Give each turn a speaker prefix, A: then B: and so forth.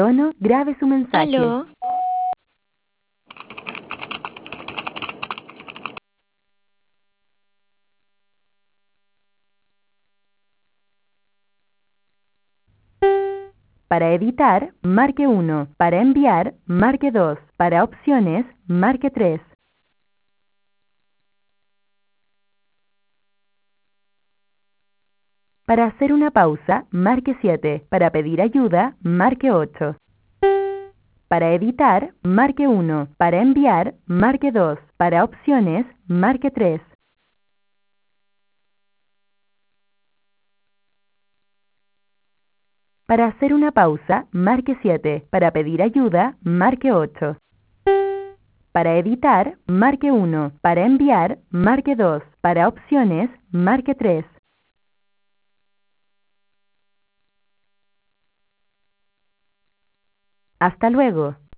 A: tono, grabe su mensaje.
B: Aló,
A: Para editar, marque 1. Para enviar, marque 2. Para opciones, marque 3. Para hacer una pausa, marque 7. Para pedir ayuda, marque 8. Para editar, marque 1. Para enviar, marque 2. Para opciones, marque 3. Para hacer una pausa, marque 7. Para pedir ayuda, marque 8. Para editar, marque 1. Para enviar, marque 2. Para opciones, marque 3. Hasta luego.